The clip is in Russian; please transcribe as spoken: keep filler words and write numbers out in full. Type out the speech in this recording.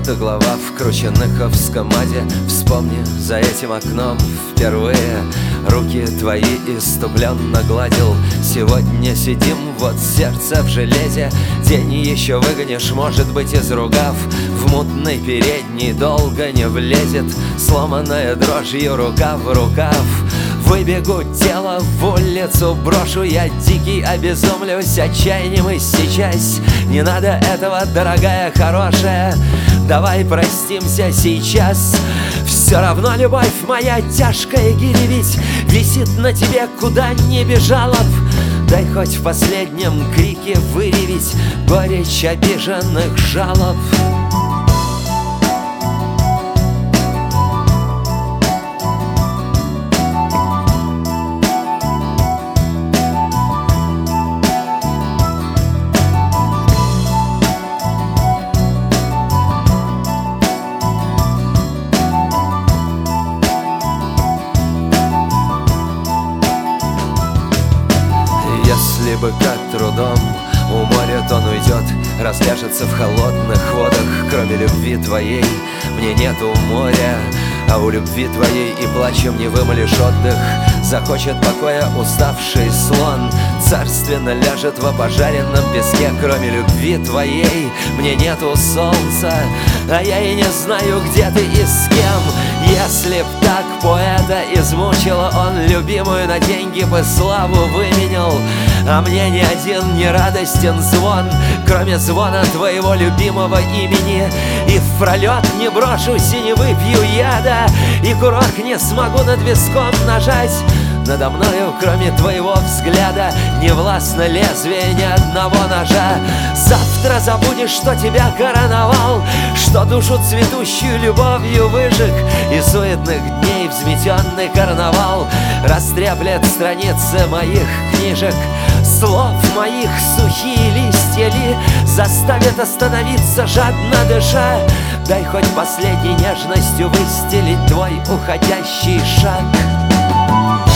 будто глава в крученыховском аде. Вспомни, за этим окном впервые руки твои иступленно гладил. Сегодня сидим, вот сердце в железе. День еще выгонишь, может быть, из рукав. В мутный передний долго не влезет, сломанная дрожью рука в рукав. Выбегу, тело в улицу брошу, я дикий обезумлюсь отчаянием и сейчас. Не надо этого, дорогая, хорошая, давай простимся сейчас. Все равно любовь моя тяжкая гири ведь висит на тебе, куда не бежала б. Дай хоть в последнем крике выревить горечь обиженных жалоб. Если бы как трудом уморит, он уйдет, разляжется в холодных водах. Кроме любви твоей мне нету моря, а у любви твоей и плачем не вымолишь отдых. Захочет покоя уставший слон, царственно ляжет в опожаренном песке. Кроме любви твоей мне нету солнца, а я и не знаю, где ты и с кем. Если б так поэта измучила, он любимую на деньги бы славу выменял. А мне ни один не радостен звон, кроме звона твоего любимого имени. И в пролет не брошусь и не выпью яда, и курок не смогу над виском нажать. Надо мною, кроме твоего взгляда, не властно лезвие ни одного ножа. Завтра забудешь, что тебя короновал, что душу цветущую любовью выжег, и суетных дней взметенный карнавал растреплет страницы моих книжек. Слов моих сухие листья ли заставят остановиться, жадно дыша? Дай хоть последней нежностью выстелить твой уходящий шаг.